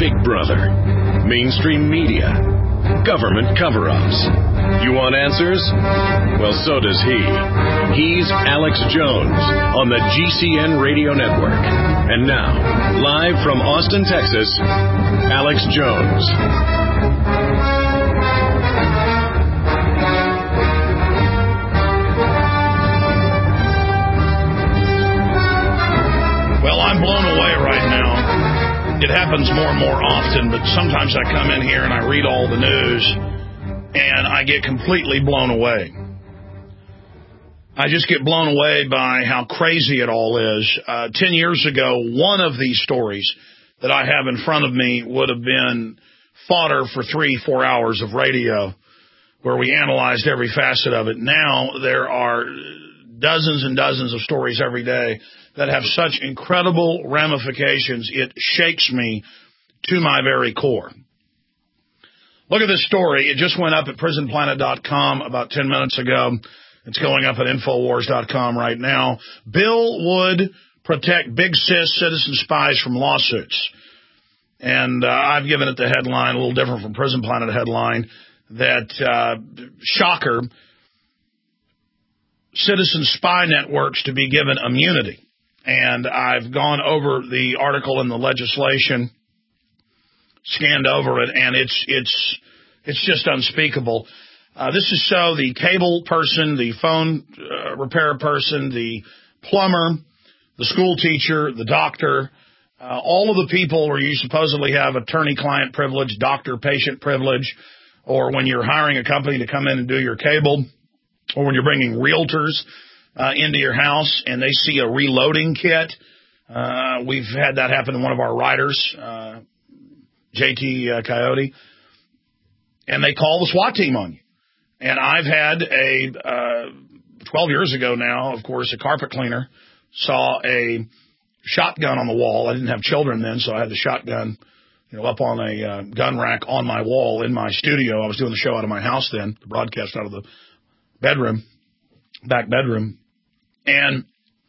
Big Brother, mainstream media, government cover-ups. You want answers? Well, so does he. He's Alex Jones on the GCN Radio Network. And now, live from Austin, Texas, Alex Jones. Well, I'm blown away right now. It happens more and more often, but sometimes I come in here and I read all the news, and I get completely blown away. I just get blown away by how crazy it all is. 10 years ago, one of these stories that I have in front of me would have been fodder for 3-4 hours of radio where we analyzed every facet of it. Now there are dozens and dozens of stories every day that have such incredible ramifications, it shakes me to my very core. Look at this story. It just went up at prisonplanet.com about 10 minutes ago. It's going up at Infowars.com right now. Bill would protect big sis citizen spies from lawsuits. And I've given it the headline, a little different from Prison Planet headline, that, shocker, citizen spy networks to be given immunity. And I've gone over the article and the legislation, scanned over it, and it's just unspeakable. This is so the cable person, the phone repair person, the plumber, the school teacher, the doctor, all of the people where you supposedly have attorney-client privilege, doctor-patient privilege, or when you're hiring a company to come in and do your cable, or when you're bringing realtors into your house and they see a reloading kit. We've had that happen to one of our writers, JT Coyote, and they call the SWAT team on you. And I've had 12 years ago now, of course, a carpet cleaner saw a shotgun on the wall. I didn't have children then, so I had the shotgun, up on a gun rack on my wall in my studio. I was doing the show out of my house then, the broadcast out of the bedroom, back bedroom. And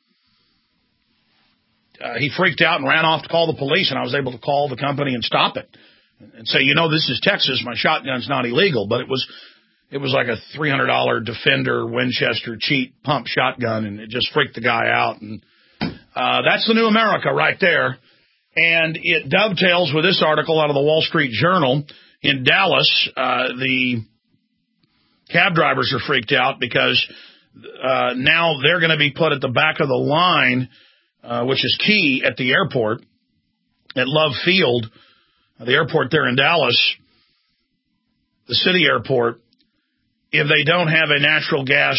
he freaked out and ran off to call the police, and I was able to call the company and stop it and say, this is Texas. My shotgun's not illegal, but it was like a $300 Defender Winchester cheap pump shotgun, and it just freaked the guy out. And that's the new America right there. And it dovetails with this article out of the Wall Street Journal. In Dallas, the cab drivers are freaked out because now they're going to be put at the back of the line, which is key at the airport, at Love Field, the airport there in Dallas, the city airport, if they don't have a natural gas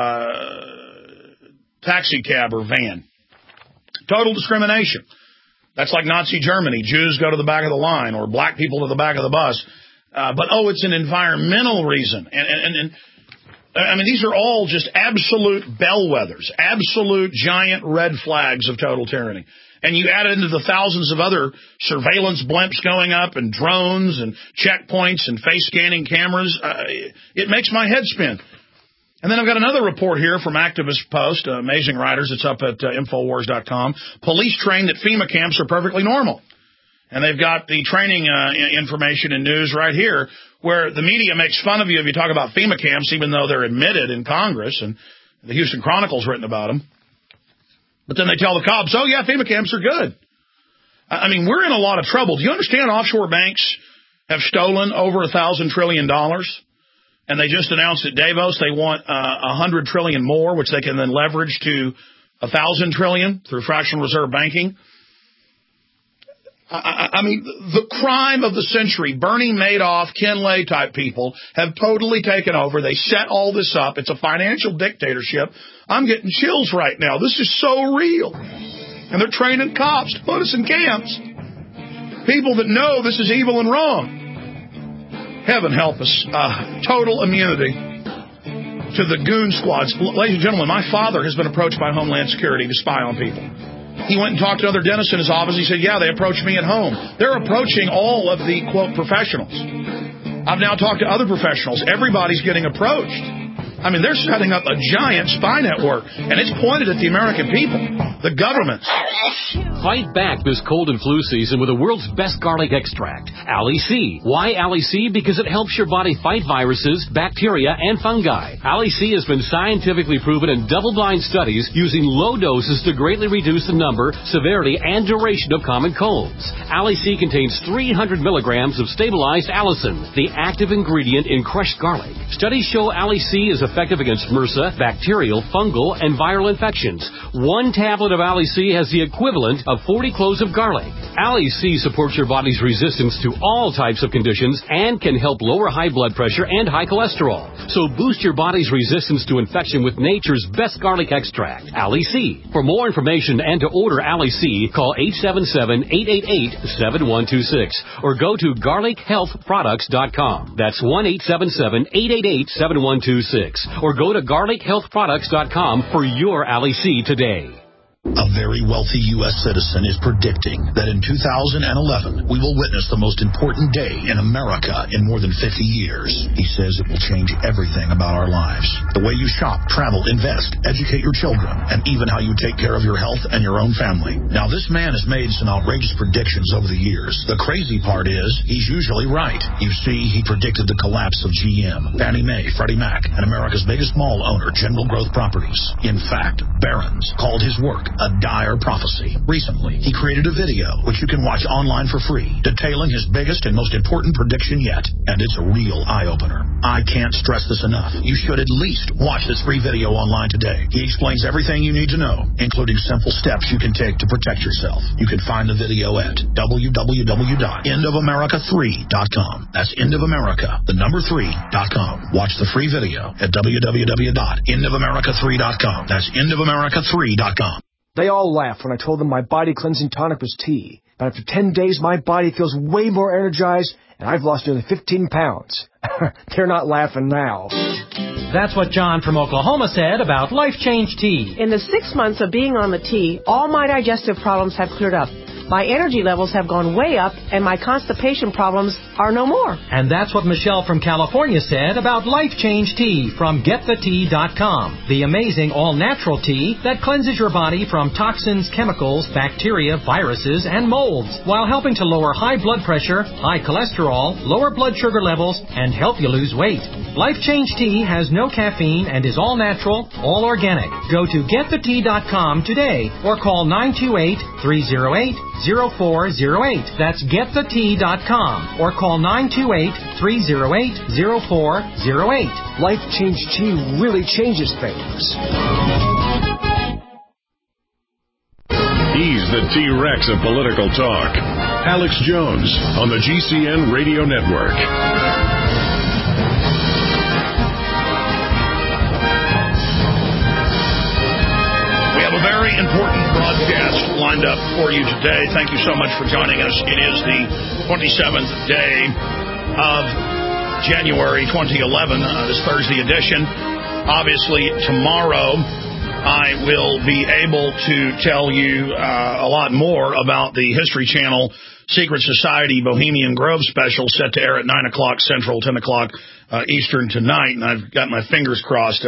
taxi cab or van. Total discrimination. That's like Nazi Germany. Jews go to the back of the line, or black people to the back of the bus. But it's an environmental reason. And I mean, these are all just absolute bellwethers, absolute giant red flags of total tyranny. And you add it into the thousands of other surveillance blimps going up and drones and checkpoints and face scanning cameras. It makes my head spin. And then I've got another report here from Activist Post, amazing writers. It's up at Infowars.com. Police trained at FEMA camps are perfectly normal. And they've got the training information and news right here, where the media makes fun of you if you talk about FEMA camps, even though they're admitted in Congress, and the Houston Chronicle's written about them. But then they tell the cops, FEMA camps are good. I mean, we're in a lot of trouble. Do you understand offshore banks have stolen over $1,000 trillion? And they just announced at Davos they want $100 trillion more, which they can then leverage to $1,000 trillion through fractional reserve banking. I mean, the crime of the century, Bernie Madoff, Ken Lay type people have totally taken over. They set all this up. It's a financial dictatorship. I'm getting chills right now. This is so real. And they're training cops to put us in camps. People that know this is evil and wrong. Heaven help us. Total immunity to the goon squads. Ladies and gentlemen, my father has been approached by Homeland Security to spy on people. He went and talked to another dentist in his office. He said, they approached me at home. They're approaching all of the, quote, professionals. I've now talked to other professionals. Everybody's getting approached. I mean, they're setting up a giant spy network, and it's pointed at the American people, the governments. Fight back this cold and flu season with the world's best garlic extract, Ali C. Why Ali C? Because it helps your body fight viruses, bacteria, and fungi. Ali C has been scientifically proven in double-blind studies using low doses to greatly reduce the number, severity, and duration of common colds. Ali C contains 300 milligrams of stabilized allicin, the active ingredient in crushed garlic. Studies show Ali C is effective against MRSA, bacterial, fungal, and viral infections. One tablet of Ali C has the equivalent of 40 cloves of garlic. Ali C supports your body's resistance to all types of conditions and can help lower high blood pressure and high cholesterol. So boost your body's resistance to infection with nature's best garlic extract, Ali C. For more information and to order Ali C, call 877-888-7126 or go to garlichealthproducts.com. That's 1-877-888-7126 or go to garlichealthproducts.com for your Ali C today. A very wealthy U.S. citizen is predicting that in 2011, we will witness the most important day in America in more than 50 years. He says it will change everything about our lives. The way you shop, travel, invest, educate your children, and even how you take care of your health and your own family. Now, this man has made some outrageous predictions over the years. The crazy part is, he's usually right. You see, he predicted the collapse of GM, Fannie Mae, Freddie Mac, and America's biggest mall owner, General Growth Properties. In fact, Barron's called his work a dire prophecy. Recently, he created a video, which you can watch online for free, detailing his biggest and most important prediction yet. And it's a real eye-opener. I can't stress this enough. You should at least watch this free video online today. He explains everything you need to know, including simple steps you can take to protect yourself. You can find the video at www.endofamerica3.com. That's endofamerica, the number 3.com. Watch the free video at www.endofamerica3.com. That's endofamerica3.com. They all laughed when I told them my body cleansing tonic was tea. But after 10 days, my body feels way more energized, and I've lost nearly 15 pounds. They're not laughing now. That's what John from Oklahoma said about Life Change Tea. In the 6 months of being on the tea, all my digestive problems have cleared up. My energy levels have gone way up, and my constipation problems are no more. And that's what Michelle from California said about Life Change Tea from GetTheTea.com. The amazing all-natural tea that cleanses your body from toxins, chemicals, bacteria, viruses, and molds, while helping to lower high blood pressure, high cholesterol, lower blood sugar levels, and help you lose weight. Life Change Tea has no caffeine and is all-natural, all-organic. Go to GetTheTea.com today or call 928-308-0408. That's GetTheTea.com or call 928-308-0408. Life Change Tea really changes things. He's the T-Rex of political talk. Alex Jones on the GCN Radio Network. A very important broadcast lined up for you today. Thank you so much for joining us. It is the 27th day of January 2011, this Thursday edition. Obviously, tomorrow I will be able to tell you a lot more about the History Channel Secret Society Bohemian Grove special set to air at 9 o'clock Central, 10 o'clock Eastern tonight. And I've got my fingers crossed.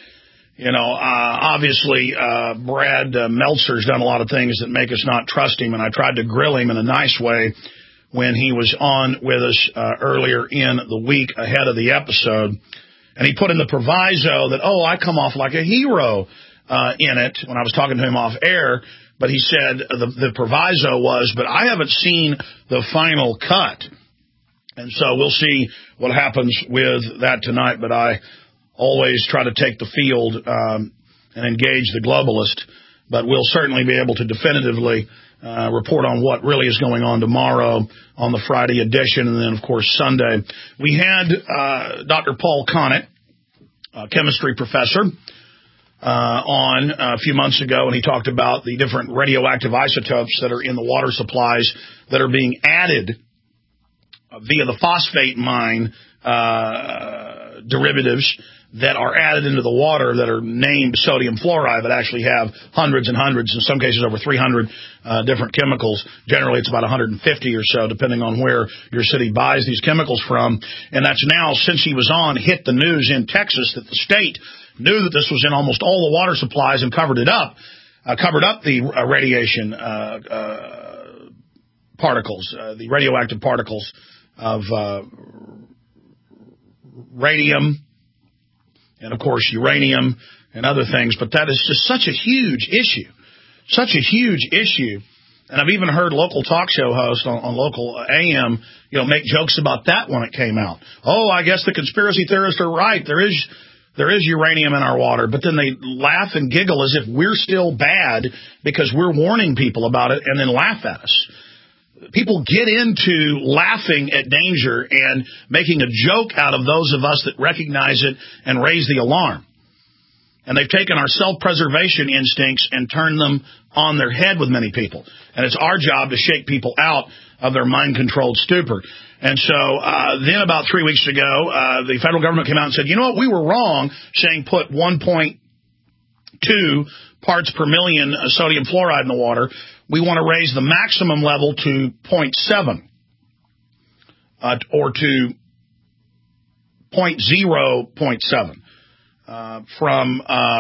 Obviously, Brad Meltzer's done a lot of things that make us not trust him, and I tried to grill him in a nice way when he was on with us earlier in the week ahead of the episode. And he put in the proviso that, I come off like a hero in it when I was talking to him off air. But he said the proviso was, but I haven't seen the final cut. And so we'll see what happens with that tonight. But I always try to take the field and engage the globalist, but we'll certainly be able to definitively report on what really is going on tomorrow on the Friday edition, and then, of course, Sunday. We had Dr. Paul Connett, a chemistry professor, on a few months ago, and he talked about the different radioactive isotopes that are in the water supplies that are being added via the phosphate mine derivatives that are added into the water that are named sodium fluoride, but actually have hundreds and hundreds, in some cases over 300 different chemicals. Generally, it's about 150 or so, depending on where your city buys these chemicals from. And that's now, since he was on, hit the news in Texas that the state knew that this was in almost all the water supplies and covered up the radiation particles, the radioactive particles of radium, and, of course, uranium and other things. But that is just such a huge issue. And I've even heard local talk show hosts on local AM, make jokes about that when it came out. Oh, I guess the conspiracy theorists are right. There is uranium in our water. But then they laugh and giggle as if we're still bad because we're warning people about it and then laugh at us. People get into laughing at danger and making a joke out of those of us that recognize it and raise the alarm. And they've taken our self-preservation instincts and turned them on their head with many people. And it's our job to shake people out of their mind-controlled stupor. And so then about 3 weeks ago, the federal government came out and said, you know what, we were wrong saying put 1.2 parts per million sodium fluoride in the water. We want to raise the maximum level to 0.7 or to 0.0.7 from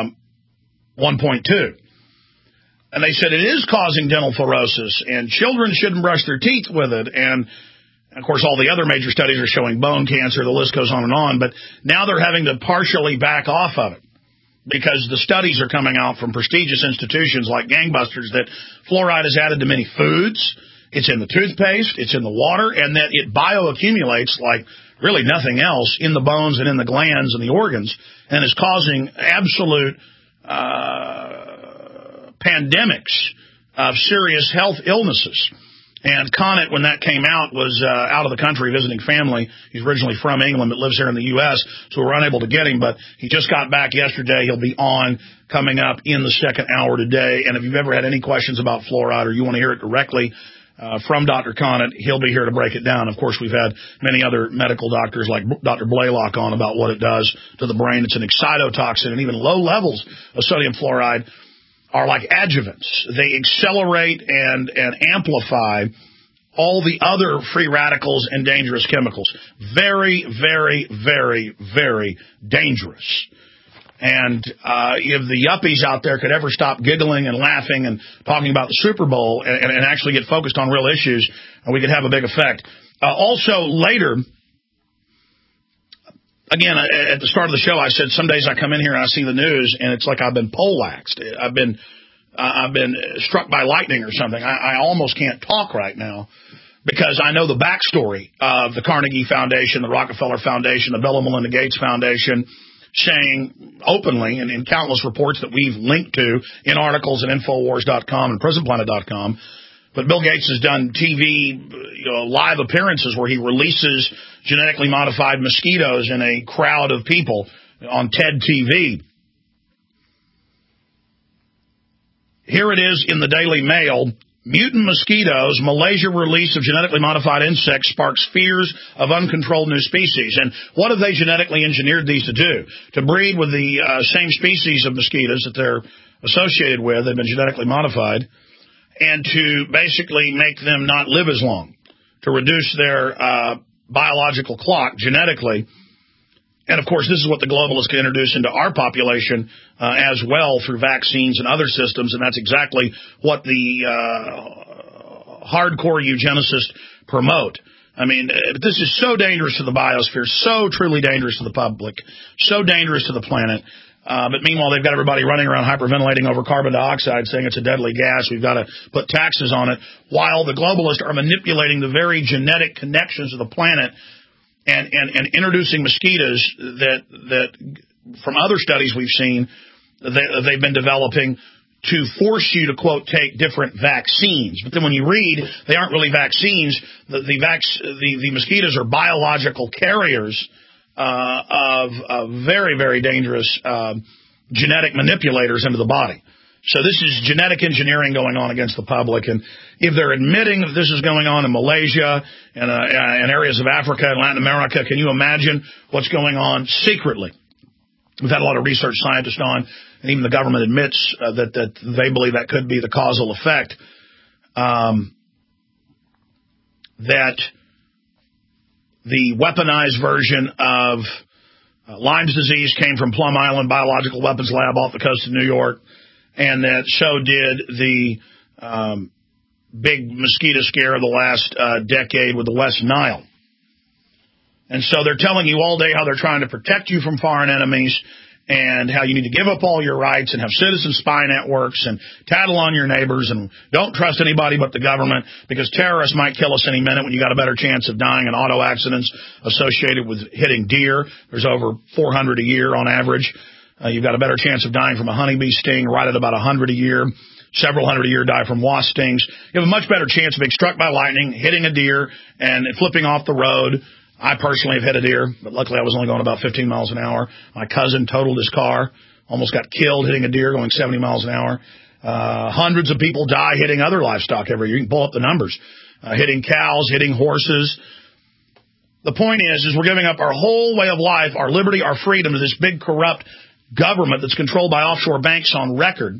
1.2. And they said it is causing dental fluorosis, and children shouldn't brush their teeth with it. And, of course, all the other major studies are showing bone cancer. The list goes on and on. But now they're having to partially back off of it, because the studies are coming out from prestigious institutions like gangbusters that fluoride is added to many foods, it's in the toothpaste, it's in the water, and that it bioaccumulates like really nothing else in the bones and in the glands and the organs, and is causing absolute pandemics of serious health illnesses. And Conant, when that came out, was out of the country visiting family. He's originally from England but lives here in the U.S., so we were unable to get him. But he just got back yesterday. He'll be on coming up in the second hour today. And if you've ever had any questions about fluoride or you want to hear it directly from Dr. Conant, he'll be here to break it down. Of course, we've had many other medical doctors like Dr. Blaylock on about what it does to the brain. It's an excitotoxin, and even low levels of sodium fluoride are like adjuvants. They accelerate and amplify all the other free radicals and dangerous chemicals. Very, very, very, very dangerous. And if the yuppies out there could ever stop giggling and laughing and talking about the Super Bowl and actually get focused on real issues, we could have a big effect. Also, later, again, at the start of the show, I said some days I come in here and I see the news, and it's like I've been poleaxed. I've been struck by lightning or something. I almost can't talk right now because I know the backstory of the Carnegie Foundation, the Rockefeller Foundation, the Bill and Melinda Gates Foundation, saying openly, and in countless reports that we've linked to in articles at Infowars.com and PrisonPlanet.com. But Bill Gates has done TV, live appearances where he releases genetically modified mosquitoes in a crowd of people on TED TV. Here it is in the Daily Mail. Mutant mosquitoes, Malaysia release of genetically modified insects sparks fears of uncontrolled new species. And what have they genetically engineered these to do? To breed with the same species of mosquitoes that they're associated with. They've been genetically modified. And to basically make them not live as long, to reduce their biological clock genetically. And, of course, this is what the globalists can introduce into our population as well through vaccines and other systems, and that's exactly what the hardcore eugenicists promote. I mean, this is so dangerous to the biosphere, so truly dangerous to the public, so dangerous to the planet. But meanwhile, they've got everybody running around hyperventilating over carbon dioxide, saying it's a deadly gas. We've got to put taxes on it, while the globalists are manipulating the very genetic connections of the planet and introducing mosquitoes that from other studies we've seen that they've been developing to force you to, quote, take different vaccines. But then when you read, they aren't really vaccines. The mosquitoes are biological carriers of very, very dangerous genetic manipulators into the body. So this is genetic engineering going on against the public. And if they're admitting that this is going on in Malaysia and areas of Africa and Latin America, can you imagine what's going on secretly We've had a lot of research scientists on, and even the government admits that they believe that could be the causal effect. That the weaponized version of Lyme's disease came from Plum Island Biological Weapons Lab off the coast of New York, and that so did the big mosquito scare of the last decade with the West Nile. And so they're telling you all day how they're trying to protect you from foreign enemies and how you need to give up all your rights and have citizen spy networks and tattle on your neighbors and don't trust anybody but the government because terrorists might kill us any minute when you got a better chance of dying in auto accidents associated with hitting deer. There's over 400 a year on average. You've got a better chance of dying from a honeybee sting, right at about 100 a year. Several hundred a year die from wasp stings. You have a much better chance of being struck by lightning, hitting a deer, and flipping off the road. I personally have hit a deer, but luckily I was only going about 15 miles an hour. My cousin totaled his car, almost got killed hitting a deer going 70 miles an hour. Hundreds of people die hitting other livestock every year. You can pull up the numbers. Hitting cows, hitting horses. The point is we're giving up our whole way of life, our liberty, our freedom to this big corrupt government that's controlled by offshore banks on record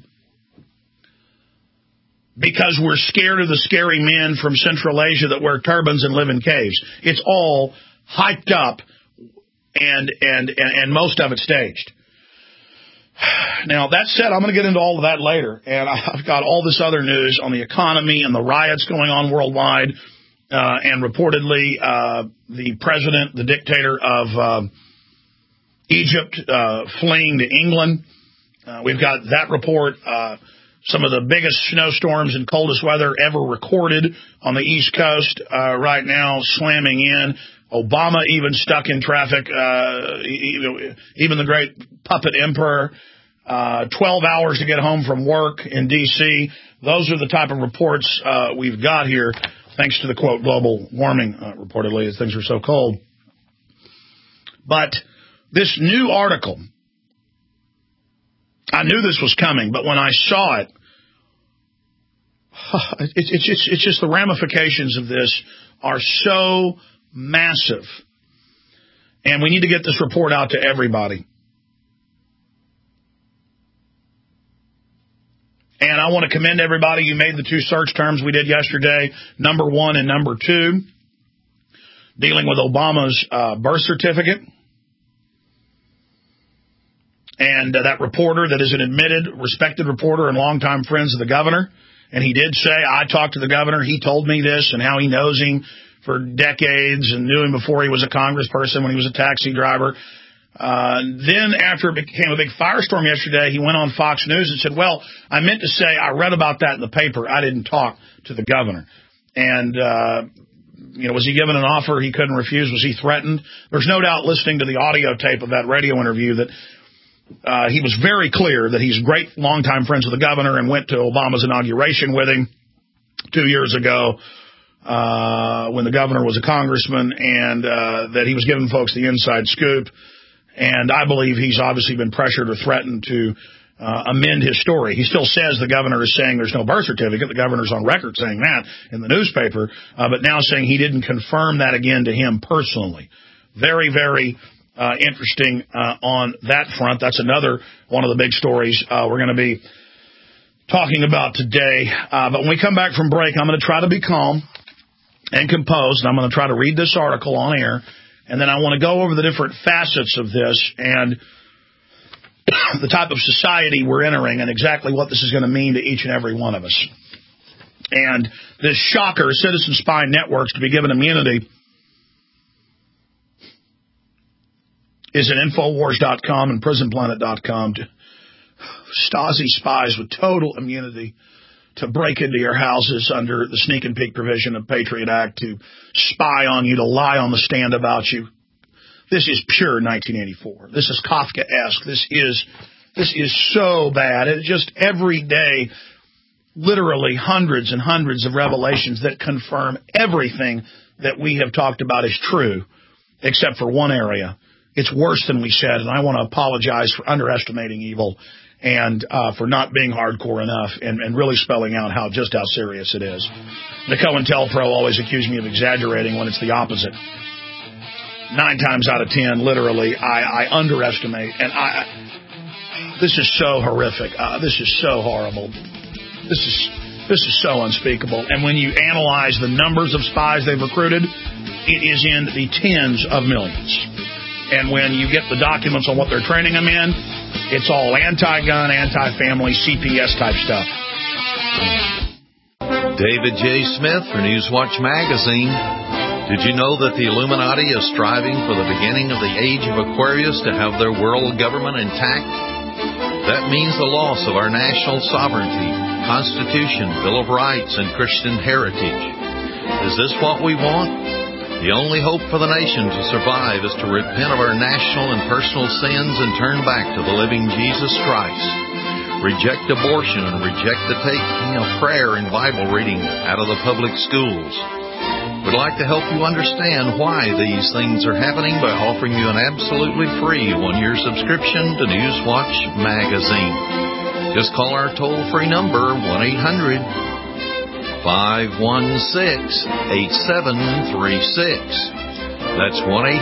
because we're scared of the scary men from Central Asia that wear turbans and live in caves. It's all hyped up and most of it staged. Now, that said, I'm going to get into all of that later, and I've got all this other news on the economy and the riots going on worldwide, and reportedly the president, the dictator of Egypt, fleeing to England. We've got that report. Some of the biggest snowstorms and coldest weather ever recorded on the East Coast right now, slamming in. Obama even stuck in traffic, even the great puppet emperor, 12 hours to get home from work in D.C. Those are the type of reports we've got here, thanks to the, quote, global warming, reportedly, as things are so cold. But this new article, I knew this was coming, but when I saw it, it's just the ramifications of this are so massive. And we need to get this report out to everybody. And I want to commend everybody. You made the two search terms we did yesterday, number 1 and number 2, dealing with Obama's birth certificate. And that reporter that is an admitted, respected reporter and longtime friends of the governor. And he did say, I talked to the governor. He told me this and how he knows him for decades and knew him before he was a congressperson, when he was a taxi driver. Then after it became a big firestorm yesterday, he went on Fox News and said, well, I meant to say I read about that in the paper. I didn't talk to the governor. And, was he given an offer he couldn't refuse? Was he threatened? There's no doubt, listening to the audio tape of that radio interview, that he was very clear that he's great longtime friends with the governor and went to Obama's inauguration with him 2 years ago when the governor was a congressman, and that he was giving folks the inside scoop. And I believe he's obviously been pressured or threatened to amend his story. He still says the governor is saying there's no birth certificate. The governor's on record saying that in the newspaper, but now saying he didn't confirm that again to him personally. Very, very interesting on that front. That's another one of the big stories we're going to be talking about today. But when we come back from break, I'm going to try to be calm and composed, and I'm going to try to read this article on air, and then I want to go over the different facets of this and the type of society we're entering and exactly what this is going to mean to each and every one of us. And this shocker, citizen spy networks to be given immunity, is at Infowars.com and PrisonPlanet.com. Stasi spies with total immunity to break into your houses under the sneak and peek provision of Patriot Act, to spy on you, to lie on the stand about you. This is pure 1984. This is Kafkaesque. This is so bad. It's just every day, literally hundreds and hundreds of revelations that confirm everything that we have talked about is true, except for one area. It's worse than we said, and I want to apologize for underestimating evil and for not being hardcore enough and really spelling out just how serious it is. The COINTELPRO always accused me of exaggerating when it's the opposite. 9 times out of 10, literally, I underestimate. And this is so horrific. This is so horrible. This is so unspeakable. And when you analyze the numbers of spies they've recruited, it is in the tens of millions. And when you get the documents on what they're training them in, it's all anti-gun, anti-family, CPS type stuff. David J. Smith for Newswatch Magazine. Did you know that the Illuminati is striving for the beginning of the age of Aquarius to have their world government intact? That means the loss of our national sovereignty, Constitution, Bill of Rights, and Christian heritage. Is this what we want? The only hope for the nation to survive is to repent of our national and personal sins and turn back to the living Jesus Christ. Reject abortion and reject the taking of prayer and Bible reading out of the public schools. We'd like to help you understand why these things are happening by offering you an absolutely free one-year subscription to Newswatch Magazine. Just call our toll-free number, 1-800-516-8736. That's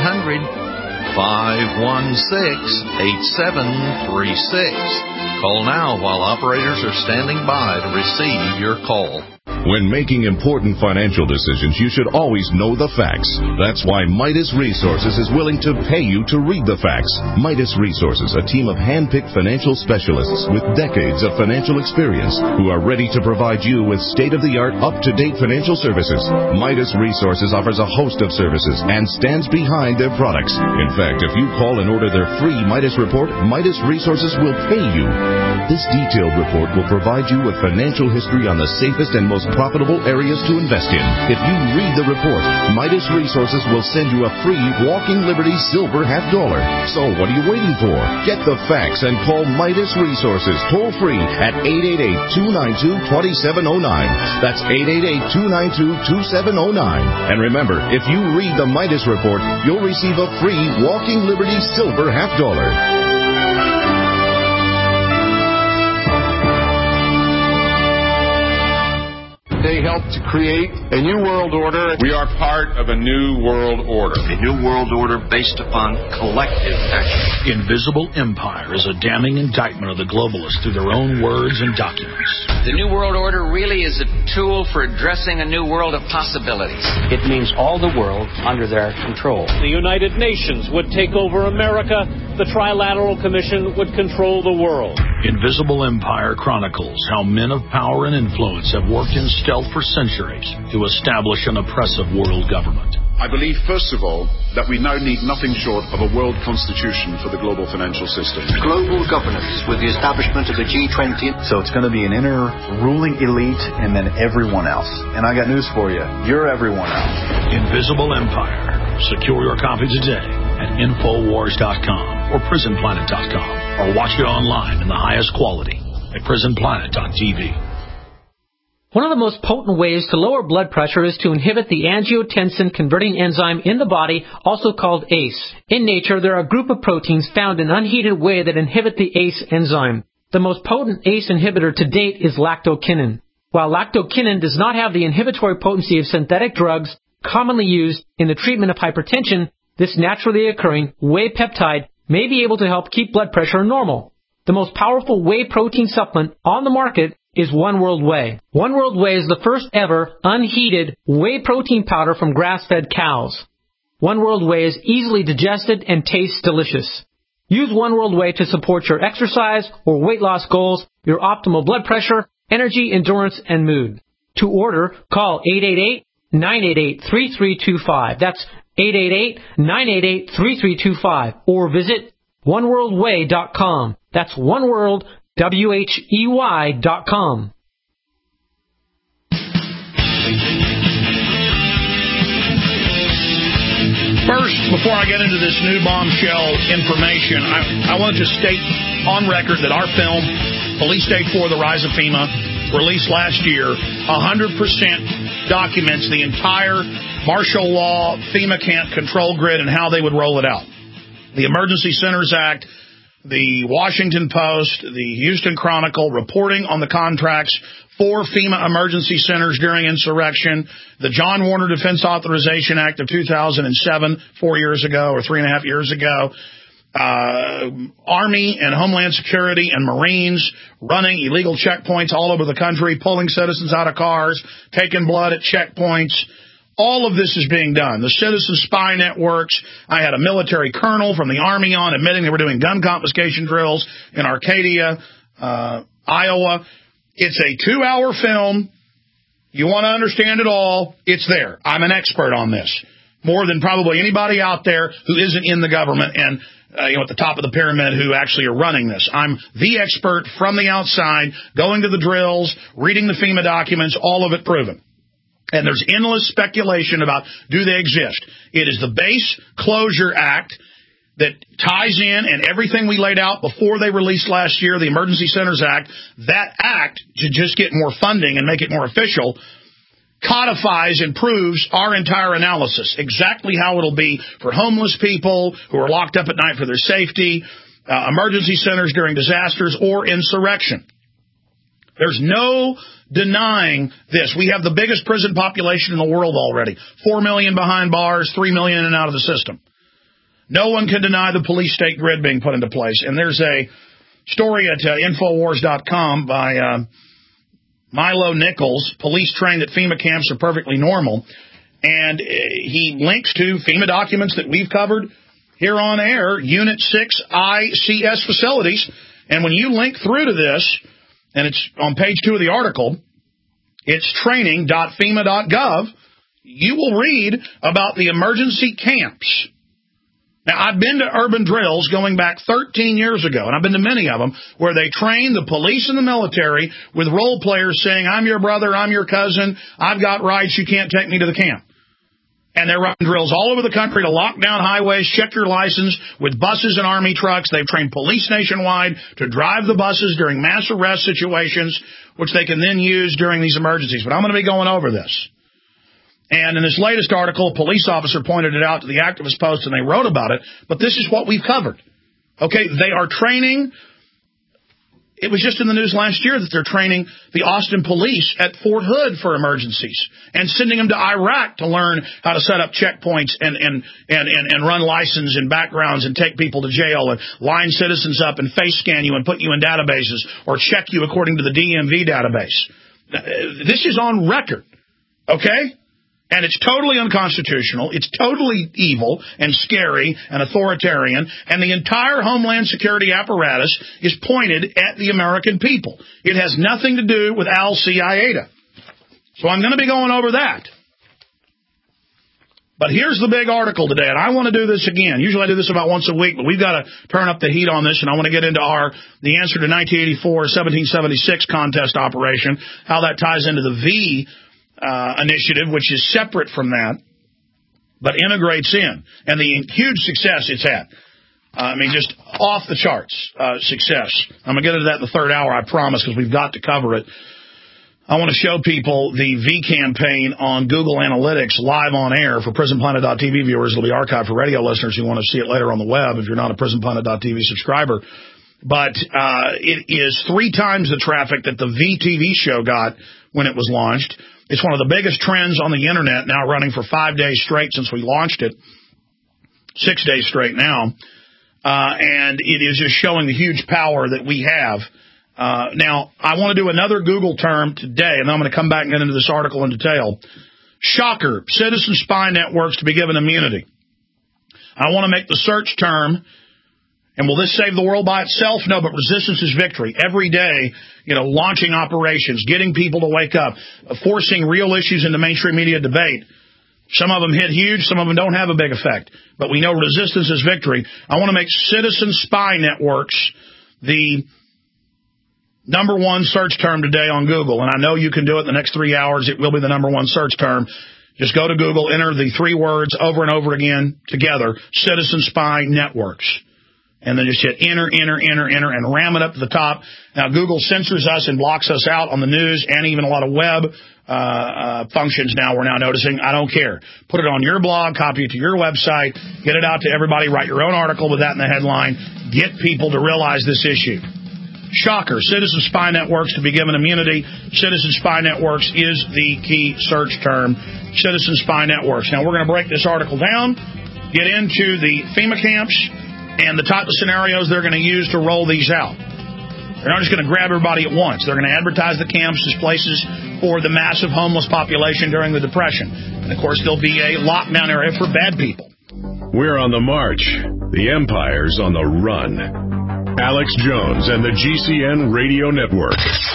1-800-516-8736. Call now while operators are standing by to receive your call. When making important financial decisions, you should always know the facts. That's why Midas Resources is willing to pay you to read the facts. Midas Resources, a team of hand-picked financial specialists with decades of financial experience who are ready to provide you with state-of-the-art, up-to-date financial services. Midas Resources offers a host of services and stands behind their products. In fact, if you call and order their free Midas report, Midas Resources will pay you. This detailed report will provide you with financial history on the safest and most profitable areas to invest in. If you read the report, Midas Resources will send you a free Walking Liberty silver $50. So what are you waiting for? Get the facts and call Midas Resources toll free at 888-292-2709. That's 888-292-2709. And remember, if you read the Midas report, you'll receive a free Walking Liberty silver $50. They helped to create a new world order. We are part of a new world order. A new world order based upon collective action. Invisible Empire is a damning indictment of the globalists through their own words and documents. The new world order really is a tool for addressing a new world of possibilities. It means all the world under their control. The United Nations would take over America. The Trilateral Commission would control the world. Invisible Empire chronicles how men of power and influence have worked in stealth for centuries to establish an oppressive world government. I believe, first of all, that we now need nothing short of a world constitution for the global financial system. Global governance with the establishment of the G20. So it's going to be an inner ruling elite and then everyone else. And I got news for you. You're everyone else. Invisible Empire. Secure your copy today at Infowars.com or PrisonPlanet.com or watch it online in the highest quality at PrisonPlanet.tv. One of the most potent ways to lower blood pressure is to inhibit the angiotensin-converting enzyme in the body, also called ACE. In nature, there are a group of proteins found in unheated whey that inhibit the ACE enzyme. The most potent ACE inhibitor to date is lactokinnin. While lactokinnin does not have the inhibitory potency of synthetic drugs commonly used in the treatment of hypertension, this naturally occurring whey peptide may be able to help keep blood pressure normal. The most powerful whey protein supplement on the market is One World Whey. One World Whey is the first ever unheated whey protein powder from grass-fed cows. One World Whey is easily digested and tastes delicious. Use One World Whey to support your exercise or weight loss goals, your optimal blood pressure, energy, endurance, and mood. To order, call 888-988-3325. That's 888-988-3325. Or visit oneworldwhey.com. That's oneworld, WHEY.com. First, before I get into this new bombshell information, I want to state on record that our film, Police State 4, The Rise of FEMA, released last year, 100% documents the entire martial law FEMA camp control grid and how they would roll it out. The Emergency Centers Act, the Washington Post, the Houston Chronicle reporting on the contracts 4 FEMA emergency centers during insurrection, the John Warner Defense Authorization Act of 2007, 4 years ago or 3.5 years ago, Army and Homeland Security and Marines running illegal checkpoints all over the country, pulling citizens out of cars, taking blood at checkpoints. All of this is being done. The citizen spy networks. I had a military colonel from the Army on admitting they were doing gun confiscation drills in Arcadia, Iowa. It's a 2-hour film. You want to understand it all, it's there. I'm an expert on this, more than probably anybody out there who isn't in the government and at the top of the pyramid who actually are running this. I'm the expert from the outside, going to the drills, reading the FEMA documents, all of it proven. And there's endless speculation about, do they exist? It is the Base Closure Act that ties in, and everything we laid out before they released last year, the Emergency Centers Act, that act, to just get more funding and make it more official, codifies and proves our entire analysis, exactly how it'll be for homeless people who are locked up at night for their safety, emergency centers during disasters, or insurrection. There's no denying this. We have the biggest prison population in the world already. 4 million behind bars, 3 million in and out of the system. No one can deny the police-state grid being put into place. And there's a story at Infowars.com by Milo Nichols, police trained at FEMA camps are perfectly normal. And he links to FEMA documents that we've covered here on air, Unit 6 ICS facilities. And when you link through to this, and it's on page 2 of the article, it's training.fema.gov, you will read about the emergency camps. Now, I've been to urban drills going back 13 years ago, and I've been to many of them, where they train the police and the military with role players saying, I'm your brother, I'm your cousin, I've got rights, you can't take me to the camp. And they're running drills all over the country to lock down highways, check your license with buses and Army trucks. They've trained police nationwide to drive the buses during mass arrest situations, which they can then use during these emergencies. But I'm going to be going over this. And in this latest article, a police officer pointed it out to the Activist Post, and they wrote about it. But this is what we've covered. Okay, they are training. It was just in the news last year that they're training the Austin police at Fort Hood for emergencies and sending them to Iraq to learn how to set up checkpoints and run license and backgrounds and take people to jail and line citizens up and face scan you and put you in databases or check you according to the DMV database. This is on record, okay? And it's totally unconstitutional, it's totally evil and scary and authoritarian, and the entire Homeland Security apparatus is pointed at the American people. It has nothing to do with Al-Qaeda. So I'm going to be going over that. But here's the big article today, and I want to do this again. Usually I do this about once a week, but we've got to turn up the heat on this, and I want to get into the answer to 1984-1776 contest operation, how that ties into the V initiative, which is separate from that, but integrates in, and the huge success it's had. I mean, just off the charts success. I'm going to get into that in the third hour, I promise, because we've got to cover it. I want to show people the V campaign on Google Analytics live on air for PrisonPlanet.tv viewers. It'll be archived for radio listeners who want to see it later on the web if you're not a PrisonPlanet.tv subscriber. But it is 3 times the traffic that the VTV show got when it was launched. It's one of the biggest trends on the internet, now running for 5 days straight since we launched it, 6 days straight now, and it is just showing the huge power that we have. Now, I want to do another Google term today, and then I'm going to come back and get into this article in detail. Shocker, citizen spy networks to be given immunity. I want to make the search term, and will this save the world by itself? No, but resistance is victory. Every day, launching operations, getting people to wake up, forcing real issues into mainstream media debate. Some of them hit huge, some of them don't have a big effect. But we know resistance is victory. I want to make citizen spy networks the #1 search term today on Google. And I know you can do it in the next 3 hours. It will be the #1 search term. Just go to Google, enter the 3 words over and over again together, citizen spy networks. And then just hit enter, and ram it up to the top. Now, Google censors us and blocks us out on the news and even a lot of web functions now we're now noticing. I don't care. Put it on your blog, copy it to your website, get it out to everybody, write your own article with that in the headline, get people to realize this issue. Shocker. Citizen Spy Networks to be given immunity. Citizen Spy Networks is the key search term. Citizen Spy Networks. Now, we're going to break this article down, get into the FEMA camps, and the type of scenarios they're going to use to roll these out. They're not just going to grab everybody at once. They're going to advertise the camps as places for the massive homeless population during the Depression. And, of course, there'll be a lockdown area for bad people. We're on the march. The Empire's on the run. Alex Jones and the GCN Radio Network.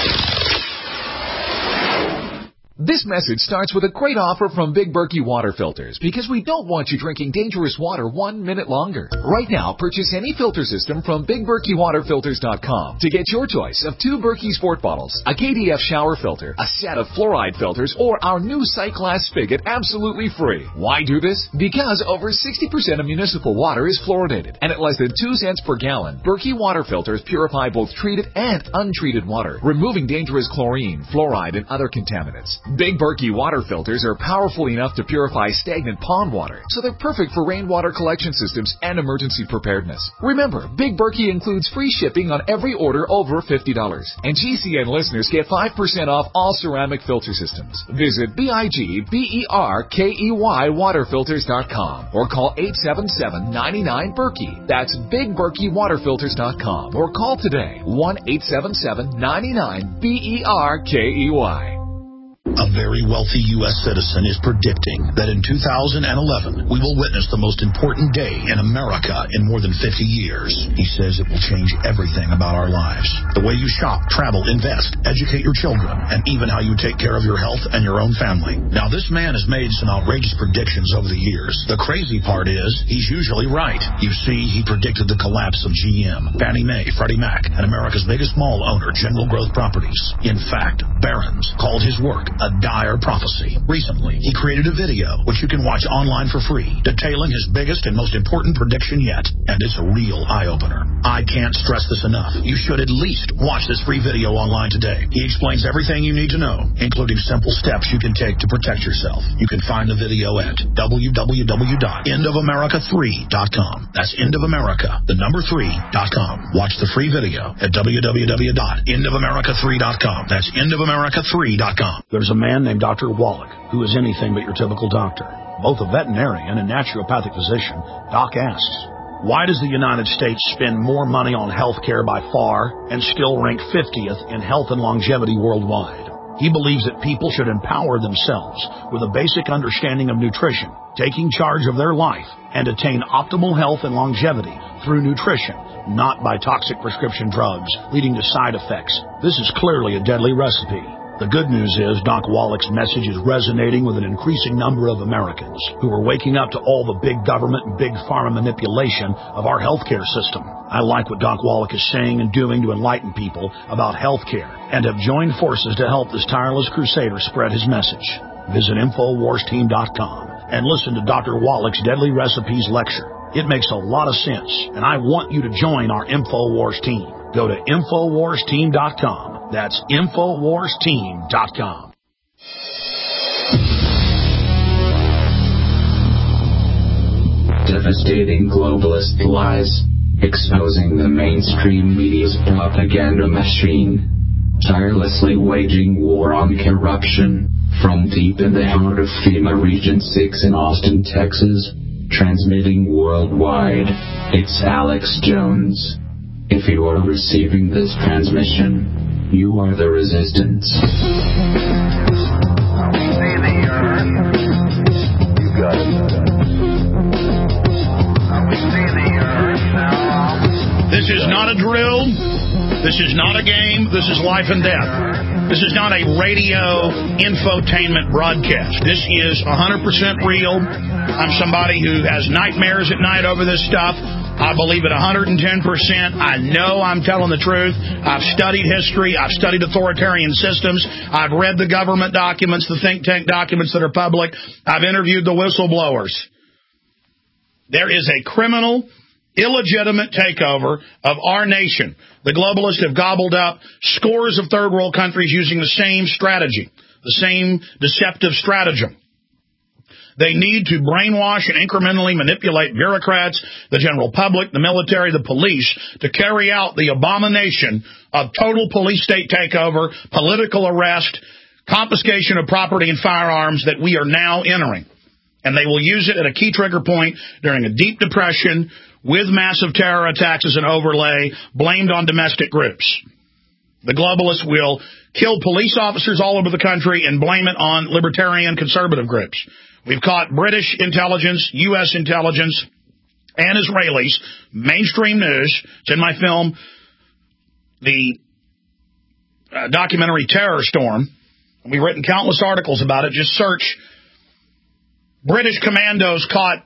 This message starts with a great offer from Big Berkey Water Filters, because we don't want you drinking dangerous water 1 minute longer. Right now, purchase any filter system from BigBerkeyWaterFilters.com to get your choice of 2 Berkey Sport bottles, a KDF shower filter, a set of fluoride filters, or our new sight glass spigot absolutely free. Why do this? Because over 60% of municipal water is fluoridated, and at less than 2 cents per gallon, Berkey Water Filters purify both treated and untreated water, removing dangerous chlorine, fluoride, and other contaminants. Big Berkey water filters are powerful enough to purify stagnant pond water, so they're perfect for rainwater collection systems and emergency preparedness. Remember, Big Berkey includes free shipping on every order over $50, and GCN listeners get 5% off all ceramic filter systems. Visit BigBerkeyWaterFilters.com or call 877-99-BERKEY. That's BigBerkeyWaterFilters.com or call today 1-877-99-BERKEY. A very wealthy U.S. citizen is predicting that in 2011, we will witness the most important day in America in more than 50 years. He says it will change everything about our lives. The way you shop, travel, invest, educate your children, and even how you take care of your health and your own family. Now, this man has made some outrageous predictions over the years. The crazy part is, he's usually right. You see, he predicted the collapse of GM, Fannie Mae, Freddie Mac, and America's biggest mall owner, General Growth Properties. In fact, Barron's called his work a dire prophecy. Recently, he created a video, which you can watch online for free, detailing his biggest and most important prediction yet. And it's a real eye-opener. I can't stress this enough. You should at least watch this free video online today. He explains everything you need to know, including simple steps you can take to protect yourself. You can find the video at www.endofamerica3.com. That's endofamerica, the number 3.com. Watch the free video at www.endofamerica3.com. That's endofamerica3.com. There's a man named Dr. Wallach, who is anything but your typical doctor. Both a veterinarian and naturopathic physician, Doc asks, why does the United States spend more money on health care by far and still rank 50th in health and longevity worldwide? He believes that people should empower themselves with a basic understanding of nutrition, taking charge of their life, and attain optimal health and longevity through nutrition, not by toxic prescription drugs leading to side effects. This is clearly a deadly recipe. The good news is Doc Wallach's message is resonating with an increasing number of Americans who are waking up to all the big government and big pharma manipulation of our healthcare system. I like what Doc Wallach is saying and doing to enlighten people about healthcare and have joined forces to help this tireless crusader spread his message. Visit InfoWarsTeam.com and listen to Dr. Wallach's Deadly Recipes lecture. It makes a lot of sense, and I want you to join our InfoWars team. Go to InfoWarsTeam.com. That's InfoWarsTeam.com. Devastating globalist lies, exposing the mainstream media's propaganda machine, tirelessly waging war on corruption, from deep in the heart of FEMA Region 6 in Austin, Texas, transmitting worldwide. It's Alex Jones. If you are receiving this transmission, you are the resistance. This is not a drill. This is not a game. This is life and death. This is not a radio infotainment broadcast. This is 100% real. I'm somebody who has nightmares at night over this stuff. I believe it 110%. I know I'm telling the truth. I've studied history. I've studied authoritarian systems. I've read the government documents, the think tank documents that are public. I've interviewed the whistleblowers. There is a criminal, illegitimate takeover of our nation. The globalists have gobbled up scores of third world countries using the same strategy, the same deceptive stratagem. They need to brainwash and incrementally manipulate bureaucrats, the general public, the military, the police to carry out the abomination of total police state takeover, political arrest, confiscation of property and firearms that we are now entering. And they will use it at a key trigger point during a deep depression with massive terror attacks as an overlay, blamed on domestic groups. The globalists will kill police officers all over the country and blame it on libertarian conservative groups. We've caught British intelligence, U.S. intelligence, and Israelis, mainstream news. It's in my film, the documentary Terror Storm. We've written countless articles about it. Just search British commandos caught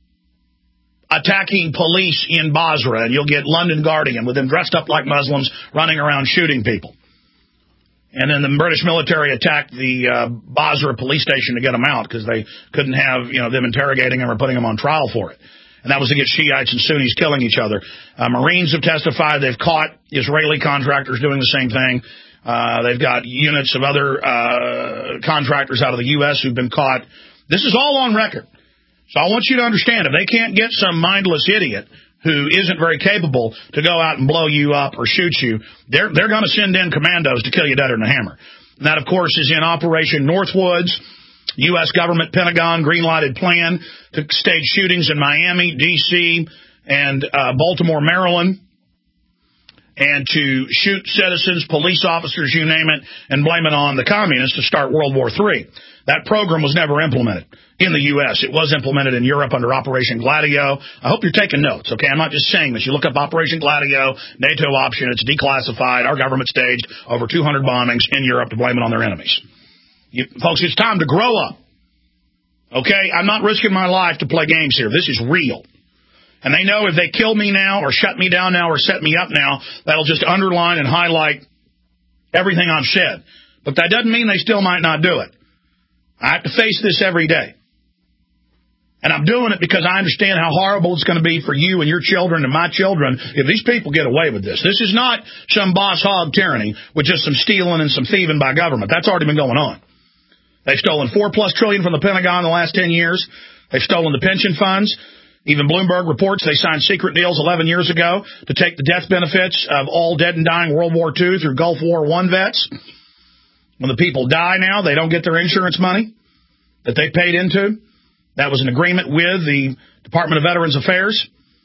attacking police in Basra, and you'll get London Guardian with them dressed up like Muslims running around shooting people. And then the British military attacked the Basra police station to get them out because they couldn't have them interrogating them or putting them on trial for it. And that was to get Shiites and Sunnis killing each other. Marines have testified they've caught Israeli contractors doing the same thing. They've got units of other contractors out of the U.S. who've been caught. This is all on record. So I want you to understand, if they can't get some mindless idiot who isn't very capable to go out and blow you up or shoot you, they're going to send in commandos to kill you deader than a hammer. And that, of course, is in Operation Northwoods. U.S. government Pentagon green-lighted plan to stage shootings in Miami, D.C., and Baltimore, Maryland, and to shoot citizens, police officers, you name it, and blame it on the communists to start World War III. That program was never implemented in the U.S. It was implemented in Europe under Operation Gladio. I hope you're taking notes, okay? I'm not just saying this. You look up Operation Gladio, NATO option, it's declassified. Our government staged over 200 bombings in Europe to blame it on their enemies. Folks, it's time to grow up, okay? I'm not risking my life to play games here. This is real. And they know if they kill me now or shut me down now or set me up now, that'll just underline and highlight everything I've said. But that doesn't mean they still might not do it. I have to face this every day. And I'm doing it because I understand how horrible it's going to be for you and your children and my children if these people get away with this. This is not some boss hog tyranny with just some stealing and some thieving by government. That's already been going on. They've stolen $4+ trillion from the Pentagon in the last 10 years. They've stolen the pension funds. Even Bloomberg reports they signed secret deals 11 years ago to take the death benefits of all dead and dying World War II through Gulf War I vets. When the people die now, they don't get their insurance money that they paid into. That was an agreement with the Department of Veterans Affairs.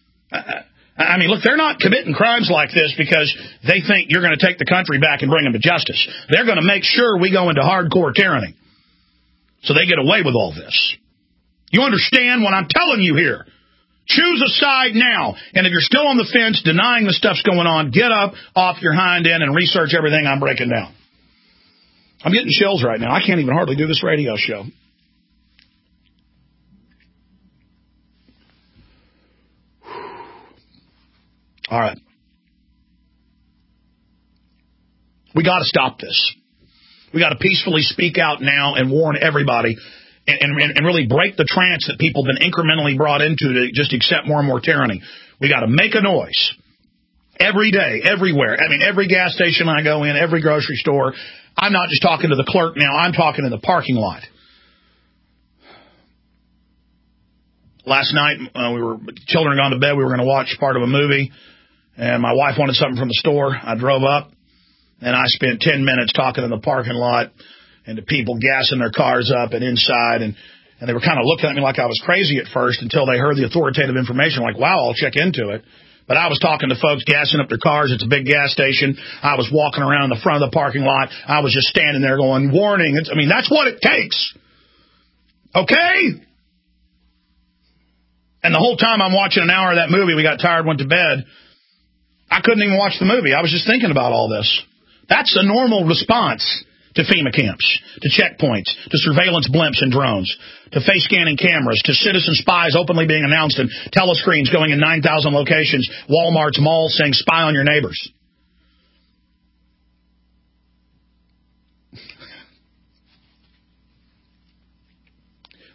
I mean, look, they're not committing crimes like this because they think you're going to take the country back and bring them to justice. They're going to make sure we go into hardcore tyranny so they get away with all this. You understand what I'm telling you here? Choose a side now. And if you're still on the fence denying the stuff's going on, get up off your hind end and research everything I'm breaking down. I'm getting chills right now. I can't even hardly do this radio show. All right. We got to stop this. We got to peacefully speak out now and warn everybody and really break the trance that people have been incrementally brought into to just accept more and more tyranny. We got to make a noise every day, everywhere. I mean, every gas station I go in, every grocery store. I'm not just talking to the clerk now. I'm talking in the parking lot. Last night, children had gone to bed. We were going to watch part of a movie, and my wife wanted something from the store. I drove up, and I spent 10 minutes talking in the parking lot and to people gassing their cars up and inside, and they were kind of looking at me like I was crazy at first until they heard the authoritative information, like, wow, I'll check into it. But I was talking to folks gassing up their cars. It's a big gas station. I was walking around the front of the parking lot. I was just standing there going, warning. That's what it takes. Okay? And the whole time I'm watching an hour of that movie, we got tired, went to bed. I couldn't even watch the movie. I was just thinking about all this. That's a normal response to FEMA camps, to checkpoints, to surveillance blimps and drones, to face scanning cameras, to citizen spies openly being announced and telescreens going in 9,000 locations, Walmart's malls saying spy on your neighbors.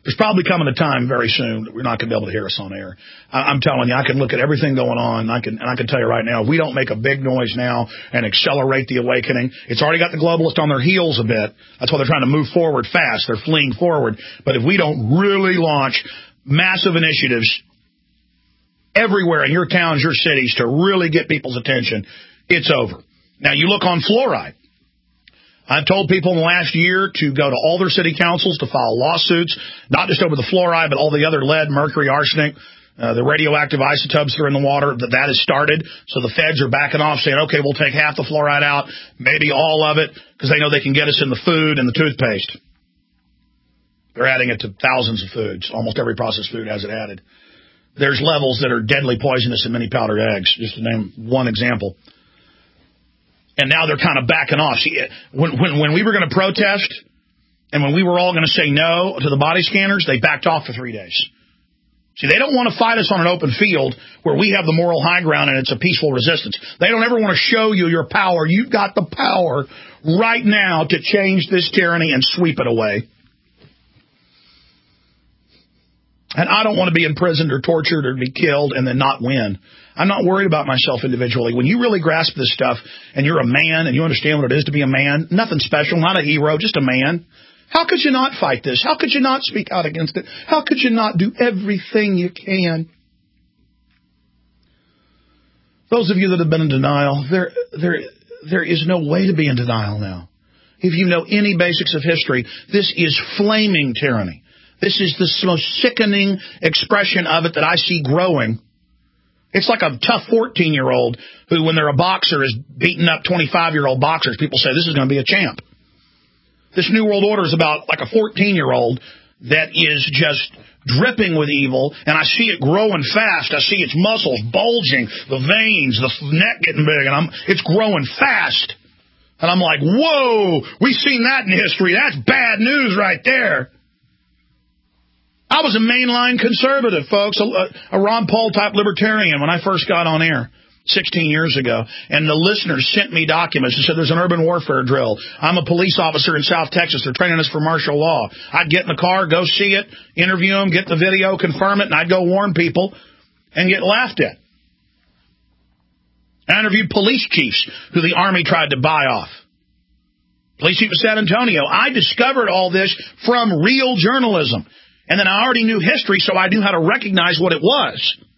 There's probably coming a time very soon that we're not going to be able to hear us on air. I'm telling you, I can look at everything going on, and I can tell you right now, if we don't make a big noise now and accelerate the awakening, it's already got the globalists on their heels a bit. That's why they're trying to move forward fast. They're fleeing forward. But if we don't really launch massive initiatives everywhere in your towns, your cities, to really get people's attention, it's over. Now, you look on fluoride. I've told people in the last year to go to all their city councils to file lawsuits, not just over the fluoride, but all the other lead, mercury, arsenic, the radioactive isotopes that are in the water. That has started. So the feds are backing off, saying, okay, we'll take half the fluoride out, maybe all of it, because they know they can get us in the food and the toothpaste. They're adding it to thousands of foods. Almost every processed food has it added. There's levels that are deadly poisonous in many powdered eggs, just to name one example. And now they're kind of backing off. See, when we were going to protest and when we were all going to say no to the body scanners, they backed off for 3 days. See, they don't want to fight us on an open field where we have the moral high ground and it's a peaceful resistance. They don't ever want to show you your power. You've got the power right now to change this tyranny and sweep it away. And I don't want to be imprisoned or tortured or be killed and then not win. I'm not worried about myself individually. When you really grasp this stuff and you're a man and you understand what it is to be a man, nothing special, not a hero, just a man, how could you not fight this? How could you not speak out against it? How could you not do everything you can? Those of you that have been in denial, there is no way to be in denial now. If you know any basics of history, this is flaming tyranny. This is the most sickening expression of it that I see growing. It's like a tough 14-year-old who, when they're a boxer, is beating up 25-year-old boxers. People say, this is going to be a champ. This New World Order is about like a 14-year-old that is just dripping with evil, and I see it growing fast. I see its muscles bulging, the veins, the neck getting big, and it's growing fast. And I'm like, whoa, we've seen that in history. That's bad news right there. I was a mainline conservative, folks, a Ron Paul-type libertarian when I first got on air 16 years ago. And the listeners sent me documents and said there's an urban warfare drill. I'm a police officer in South Texas. They're training us for martial law. I'd get in the car, go see it, interview them, get the video, confirm it, and I'd go warn people and get laughed at. I interviewed police chiefs who the Army tried to buy off. Police chief of San Antonio. I discovered all this from real journalism. And then I already knew history, so I knew how to recognize what it was.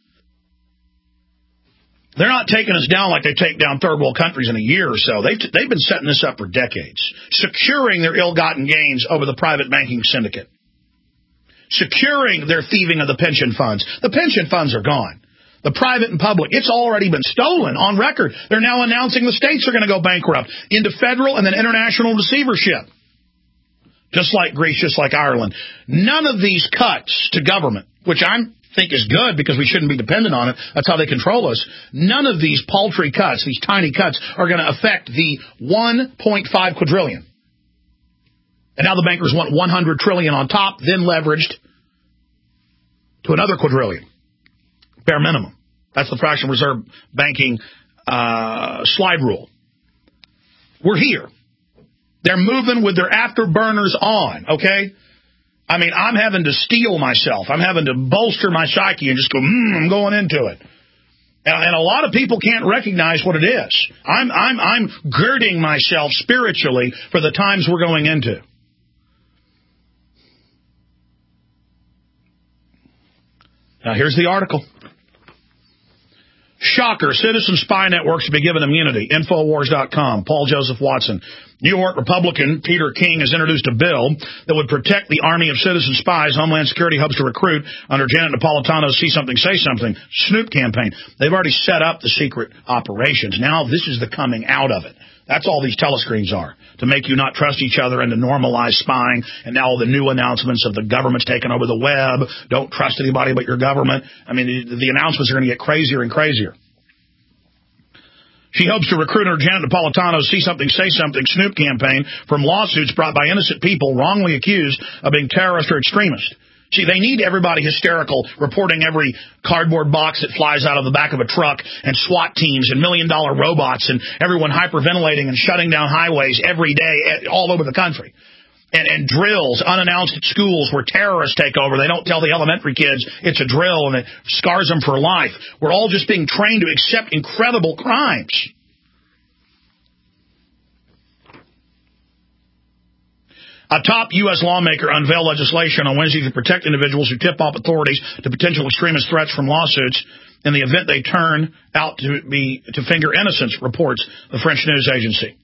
They're not taking us down like they take down third world countries in a year or so. They've been setting this up for decades, securing their ill-gotten gains over the private banking syndicate, securing their thieving of the pension funds. The pension funds are gone. The private and public, it's already been stolen on record. They're now announcing the states are going to go bankrupt into federal and then international receivership. Just like Greece, just like Ireland. None of these cuts to government, which I think is good because we shouldn't be dependent on it. That's how they control us. None of these paltry cuts, these tiny cuts, are going to affect the 1.5 quadrillion. And now the bankers want 100 trillion on top, then leveraged to another quadrillion. Bare minimum. That's the fractional reserve banking slide rule. We're here. They're moving with their afterburners on, okay? I mean, I'm having to steel myself. I'm having to bolster my psyche and just go, I'm going into it. And a lot of people can't recognize what it is. I'm girding myself spiritually for the times we're going into. Now, here's the article. Shocker, citizen spy networks to be given immunity. Infowars.com, Paul Joseph Watson. New York Republican Peter King has introduced a bill that would protect the army of citizen spies Homeland Security hopes to recruit under Janet Napolitano's See Something, Say Something Snoop campaign. They've already set up the secret operations. Now this is the coming out of it. That's all these telescreens are, to make you not trust each other and to normalize spying. And now all the new announcements of the government's taking over the web. Don't trust anybody but your government. I mean, the announcements are going to get crazier and crazier. She hopes to recruit under Janet Napolitano's See Something, Say Something Snoop campaign from lawsuits brought by innocent people wrongly accused of being terrorist or extremist. See, they need everybody hysterical, reporting every cardboard box that flies out of the back of a truck, and SWAT teams and $1 million robots and everyone hyperventilating and shutting down highways every day all over the country. and drills unannounced at schools where terrorists take over. They don't tell the elementary kids it's a drill, and it scars them for life. We're all just being trained to accept incredible crimes. A top U.S. lawmaker unveiled legislation on Wednesday to protect individuals who tip off authorities to potential extremist threats from lawsuits in the event they turn out to finger innocents, reports the French news agency.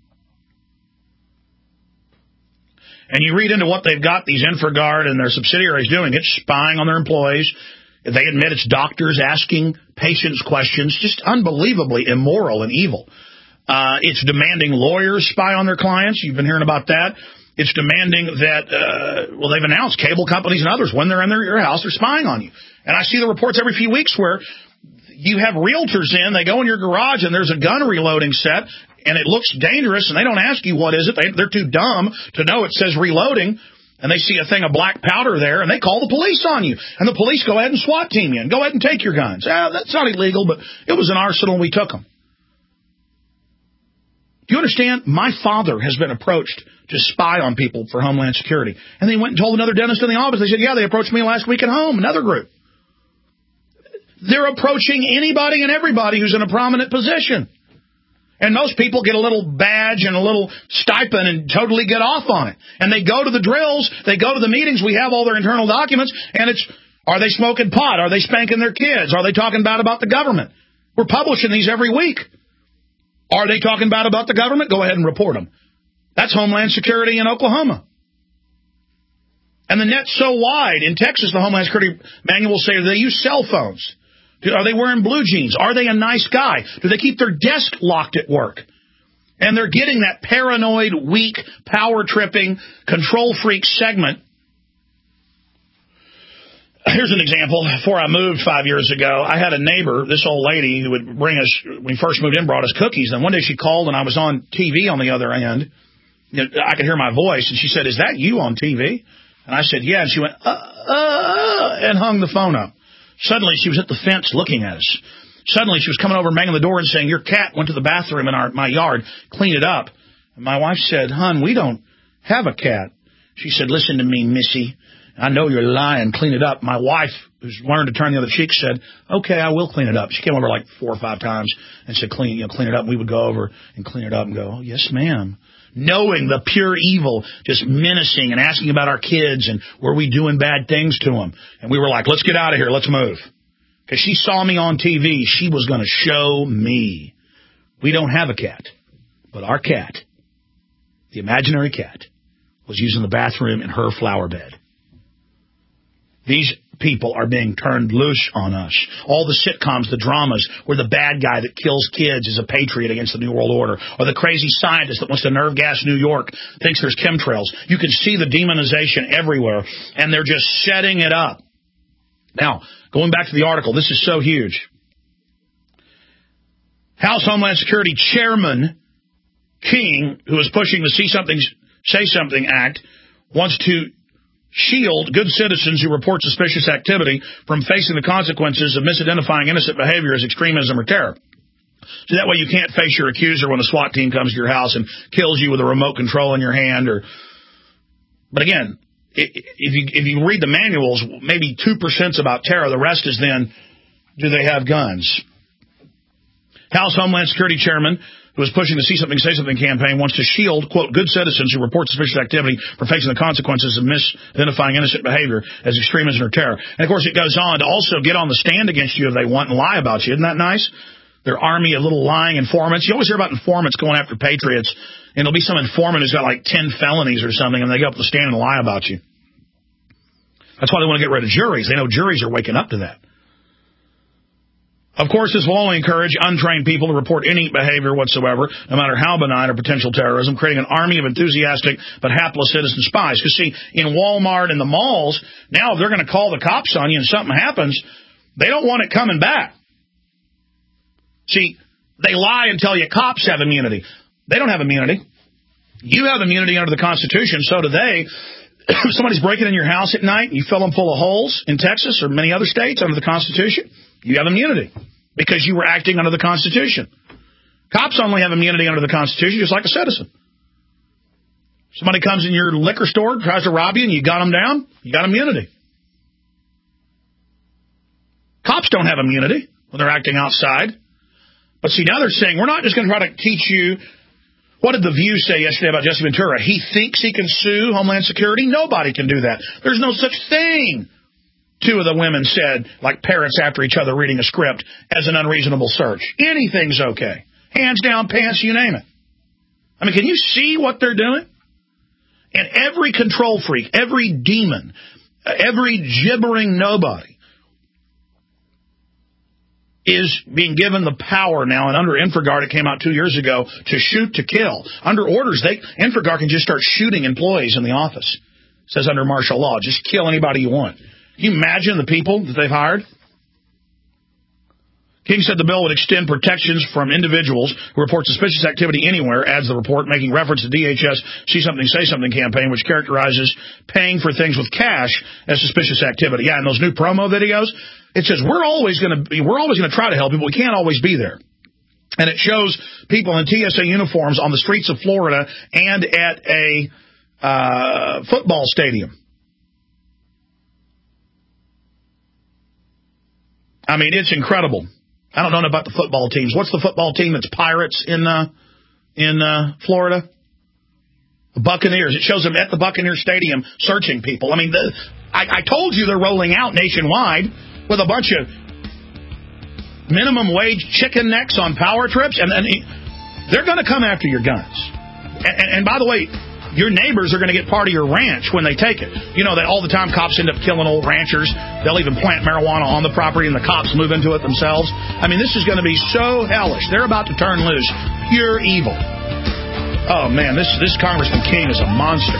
And you read into what they've got these InfraGard and their subsidiaries doing. It's spying on their employees. They admit it's doctors asking patients questions, just unbelievably immoral and evil. It's demanding lawyers spy on their clients. You've been hearing about that. It's demanding that, they've announced cable companies and others, when they're in your house, they're spying on you. And I see the reports every few weeks where you have realtors in, they go in your garage and there's a gun reloading set, and it looks dangerous, and they don't ask you what is it. They're too dumb to know it says reloading, and they see a thing of black powder there, and they call the police on you. And the police go ahead and SWAT team you and go ahead and take your guns. That's not illegal, but it was an arsenal and we took them. Do you understand? My father has been approached to spy on people for Homeland Security. And they went and told another dentist in the office. They said, yeah, they approached me last week at home, another group. They're approaching anybody and everybody who's in a prominent position. And most people get a little badge and a little stipend and totally get off on it. And they go to the drills, they go to the meetings, we have all their internal documents, and it's, are they smoking pot? Are they spanking their kids? Are they talking bad about the government? We're publishing these every week. Are they talking bad about the government? Go ahead and report them. That's Homeland Security in Oklahoma. And the net's so wide. In Texas, the Homeland Security manual will say they use cell phones. Are they wearing blue jeans? Are they a nice guy? Do they keep their desk locked at work? And they're getting that paranoid, weak, power-tripping, control freak segment. Here's an example. Before I moved 5 years ago, I had a neighbor, this old lady, who would bring us, when we first moved in, brought us cookies. And one day she called, and I was on TV on the other end. I could hear my voice, and she said, is that you on TV? And I said, yeah. And she went, and hung the phone up. Suddenly, she was at the fence looking at us. Suddenly, she was coming over, banging the door, and saying, your cat went to the bathroom in my yard, clean it up. And my wife said, hon, we don't have a cat. She said, listen to me, Missy. I know you're lying. Clean it up. My wife, who's learned to turn the other cheek, said, okay, I will clean it up. She came over like 4 or 5 times and said, clean it up. And we would go over and clean it up and go, oh, yes, ma'am. Knowing the pure evil, just menacing and asking about our kids and were we doing bad things to them. And we were like, let's get out of here. Let's move. Because she saw me on TV. She was going to show me. We don't have a cat. But our cat, the imaginary cat, was using the bathroom in her flower bed. These people are being turned loose on us. All the sitcoms, the dramas, where the bad guy that kills kids is a patriot against the New World Order, or the crazy scientist that wants to nerve gas New York thinks there's chemtrails. You can see the demonization everywhere, and they're just setting it up. Now, going back to the article, this is so huge. House Homeland Security Chairman King, who is pushing the See Something, Say Something Act, wants to shield good citizens who report suspicious activity from facing the consequences of misidentifying innocent behavior as extremism or terror. So that way you can't face your accuser when a SWAT team comes to your house and kills you with a remote control in your hand. But again, if you read the manuals, maybe 2%'s about terror. The rest is then, do they have guns? House Homeland Security Chairman, who is pushing the See Something, Say Something campaign, wants to shield, quote, good citizens who report suspicious activity from facing the consequences of misidentifying innocent behavior as extremism or terror. And, of course, it goes on to also get on the stand against you if they want and lie about you. Isn't that nice? Their army of little lying informants. You always hear about informants going after patriots, and there'll be some informant who's got like 10 felonies or something, and they go up to the stand and lie about you. That's why they want to get rid of juries. They know juries are waking up to that. Of course, this will only encourage untrained people to report any behavior whatsoever, no matter how benign or potential terrorism, creating an army of enthusiastic but hapless citizen spies. Because, see, in Walmart and the malls, now if they're going to call the cops on you and something happens, they don't want it coming back. See, they lie and tell you cops have immunity. They don't have immunity. You have immunity under the Constitution, so do they. If somebody's breaking in your house at night and you fill them full of holes in Texas or many other states under the Constitution, you have immunity because you were acting under the Constitution. Cops only have immunity under the Constitution just like a citizen. Somebody comes in your liquor store, tries to rob you, and you got them down, you got immunity. Cops don't have immunity when they're acting outside. But see, now they're saying, we're not just going to try to teach you. What did The View say yesterday about Jesse Ventura? He thinks he can sue Homeland Security? Nobody can do that. There's no such thing, two of the women said, like parents after each other reading a script, as an unreasonable search. Anything's okay. Hands down, pants, you name it. I mean, can you see what they're doing? And every control freak, every demon, every gibbering nobody is being given the power now, and under Infraguard, it came out 2 years ago, to shoot to kill. Under orders, Infraguard can just start shooting employees in the office. It says under martial law, just kill anybody you want. Can you imagine the people that they've hired? King said the bill would extend protections from individuals who report suspicious activity anywhere, adds the report, making reference to DHS See Something, Say Something campaign, which characterizes paying for things with cash as suspicious activity. Yeah, and those new promo videos, it says we're always going to try to help you, but we can't always be there. And it shows people in TSA uniforms on the streets of Florida and at a football stadium. I mean, it's incredible. I don't know about the football teams. What's the football team that's Pirates in Florida? The Buccaneers. It shows them at the Buccaneers Stadium searching people. I mean, I told you they're rolling out nationwide with a bunch of minimum wage chicken necks on power trips, and they're going to come after your guns. And by the way, your neighbors are going to get part of your ranch when they take it. You know that all the time cops end up killing old ranchers. They'll even plant marijuana on the property and the cops move into it themselves. I mean, this is going to be so hellish. They're about to turn loose. Pure evil. Oh, man, this Congressman King is a monster.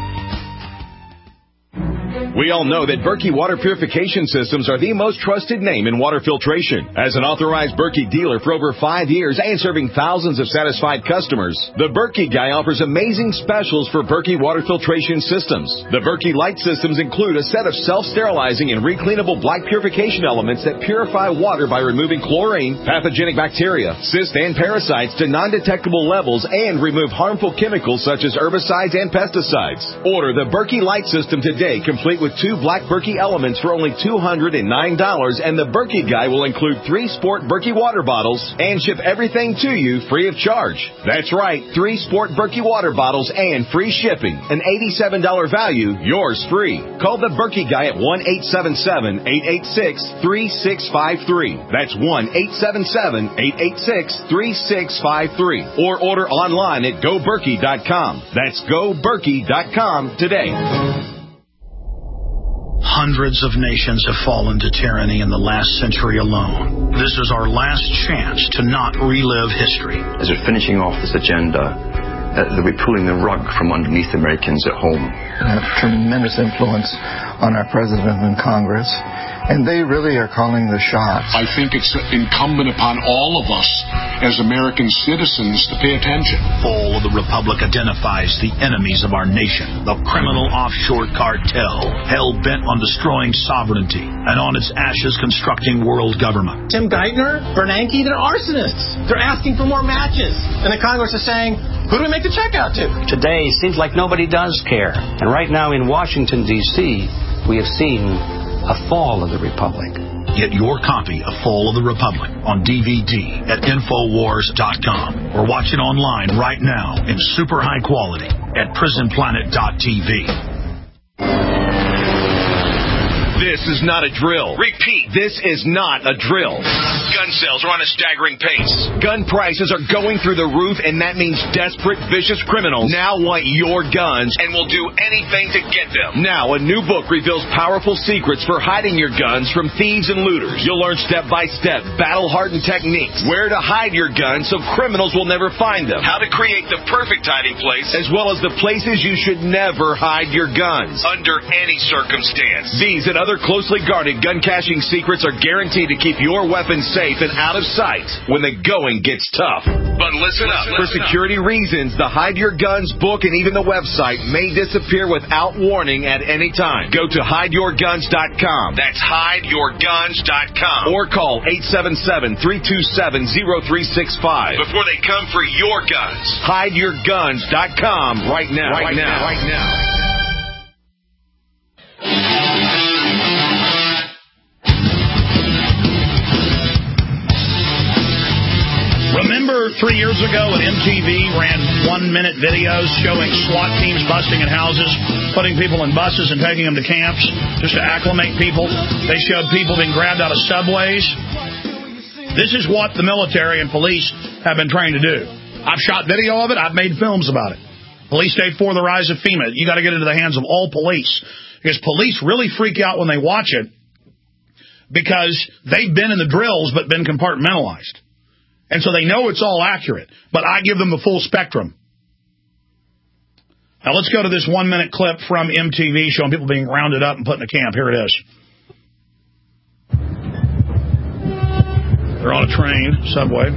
We all know that Berkey Water Purification Systems are the most trusted name in water filtration. As an authorized Berkey dealer for over 5 years and serving thousands of satisfied customers, the Berkey Guy offers amazing specials for Berkey Water Filtration Systems. The Berkey Light Systems include a set of self-sterilizing and recleanable black purification elements that purify water by removing chlorine, pathogenic bacteria, cysts, and parasites to non-detectable levels and remove harmful chemicals such as herbicides and pesticides. Order the Berkey Light System today, complete with 2 black Berkey elements for only $209, and the Berkey Guy will include 3 Sport Berkey water bottles and ship everything to you free of charge. That's right, 3 Sport Berkey water bottles and free shipping. An $87 value, yours free. Call the Berkey Guy at 1-877-886-3653. That's 1-877-886-3653. Or order online at GoBerkey.com. That's GoBerkey.com today. Hundreds of nations have fallen to tyranny in the last century alone. This is our last chance to not relive history. As we're finishing off this agenda, they'll be pulling the rug from underneath Americans at home. Have tremendous influence on our president and Congress, and they really are calling the shots. I think it's incumbent upon all of us as American citizens to pay attention. Fall of the Republic identifies the enemies of our nation, the criminal offshore cartel, hell-bent on destroying sovereignty, and on its ashes constructing world government. Tim Geithner, Bernanke, they're arsonists. They're asking for more matches. And the Congress is saying, who do we make the check out to? Today, seems like nobody does care. And right now in Washington, D.C., we have seen a fall of the Republic. Get your copy of Fall of the Republic on DVD at Infowars.com or watch it online right now in super high quality at PrisonPlanet.tv. This is not a drill. Repeat, this is not a drill. Gun sales are on a staggering pace. Gun prices are going through the roof, and that means desperate, vicious criminals now want your guns and will do anything to get them. Now, a new book reveals powerful secrets for hiding your guns from thieves and looters. You'll learn step-by-step, battle-hardened techniques, where to hide your guns so criminals will never find them, how to create the perfect hiding place, as well as the places you should never hide your guns, under any circumstance. These and other closely guarded gun caching secrets are guaranteed to keep your weapons safe safe and out of sight when the going gets tough. But listen up. For security reasons, the Hide Your Guns book and even the website may disappear without warning at any time. Go to hideyourguns.com. That's hideyourguns.com. Or call 877-327-0365 before they come for your guns. Hideyourguns.com right now. Right now. Remember 3 years ago when MTV ran 1-minute videos showing SWAT teams busting in houses, putting people in buses and taking them to camps just to acclimate people? They showed people being grabbed out of subways. This is what the military and police have been trained to do. I've shot video of it. I've made films about it. Police Day 4, the rise of FEMA. You got to get into the hands of all police, because police really freak out when they watch it, because they've been in the drills but been compartmentalized. And so they know it's all accurate, but I give them the full spectrum. Now let's go to this 1-minute clip from MTV showing people being rounded up and put in a camp. Here it is. They're on a train, subway.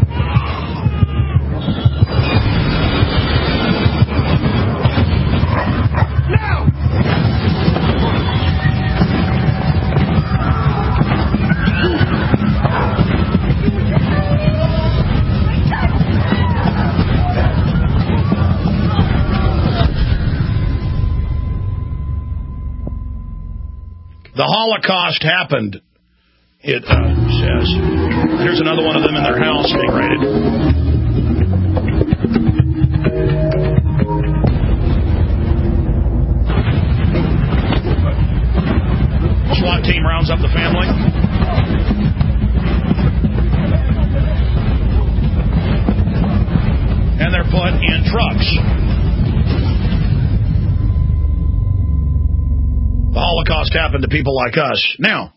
The Holocaust happened, it says. Here's another one of them in their house being raided. SWAT team rounds up the family. And they're put in trucks. The Holocaust happened to people like us. Now,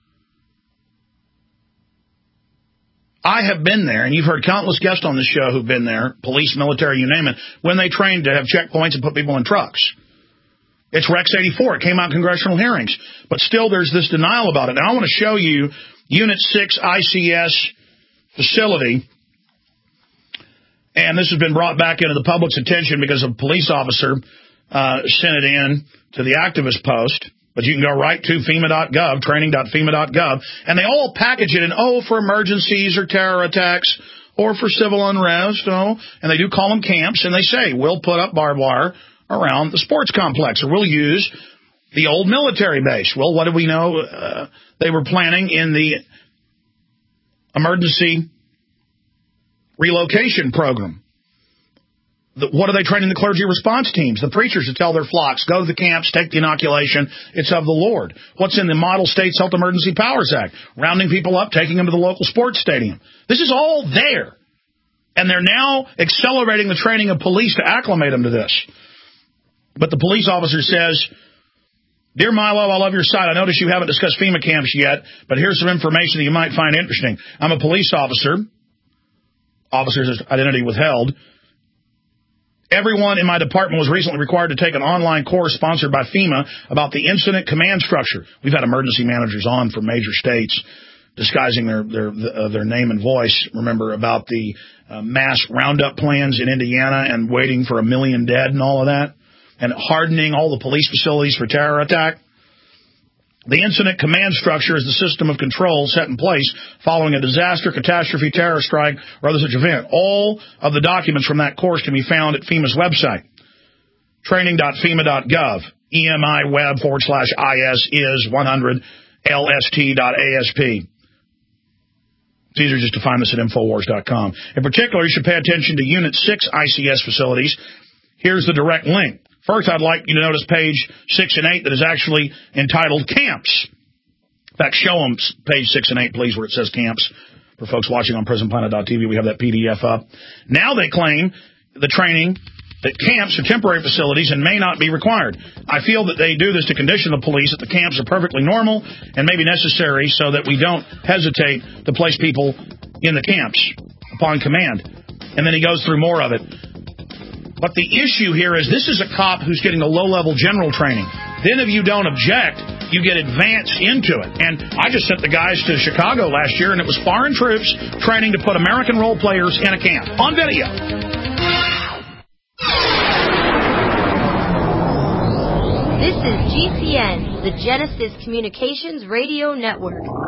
I have been there, and you've heard countless guests on this show who've been there, police, military, you name it, when they trained to have checkpoints and put people in trucks. It's Rex 84. It came out in congressional hearings. But still, there's this denial about it. Now, I want to show you Unit 6 ICS facility. And this has been brought back into the public's attention because a police officer sent it in to the activist post, but you can go right to FEMA.gov, training.FEMA.gov, and they all package it in, for emergencies or terror attacks or for civil unrest, and they do call them camps, and they say, we'll put up barbed wire around the sports complex, or we'll use the old military base. Well, what do we know? They were planning in the emergency relocation program. What are they training the clergy response teams, the preachers, to tell their flocks, go to the camps, take the inoculation, it's of the Lord? What's in the Model States Health Emergency Powers Act? Rounding people up, taking them to the local sports stadium. This is all there. And they're now accelerating the training of police to acclimate them to this. But the police officer says, Dear Milo, I love your site. I notice you haven't discussed FEMA camps yet, but here's some information that you might find interesting. I'm a police officer. Officer's identity withheld. Everyone in my department was recently required to take an online course sponsored by FEMA about the incident command structure. We've had emergency managers on from major states disguising their name and voice. Remember about the mass roundup plans in Indiana and waiting for 1 million dead and all of that, and hardening all the police facilities for terror attack. The incident command structure is the system of control set in place following a disaster, catastrophe, terror strike, or other such event. All of the documents from that course can be found at FEMA's website, training.FEMA.gov. EMI web /IS is 100 LST.ASP. It's easier just to find this at Infowars.com. In particular, you should pay attention to Unit 6 ICS facilities. Here's the direct link. First, I'd like you to notice page 6 and 8 that is actually entitled Camps. In fact, show them page 6 and 8, please, where it says Camps. For folks watching on PrisonPlanet.tv, we have that PDF up. Now they claim the training that camps are temporary facilities and may not be required. I feel that they do this to condition the police that the camps are perfectly normal and may be necessary so that we don't hesitate to place people in the camps upon command. And then he goes through more of it. But the issue here is this is a cop who's getting a low-level general training. Then if you don't object, you get advanced into it. And I just sent the guys to Chicago last year, and it was foreign troops training to put American role players in a camp on video. This is GCN, the Genesis Communications Radio Network.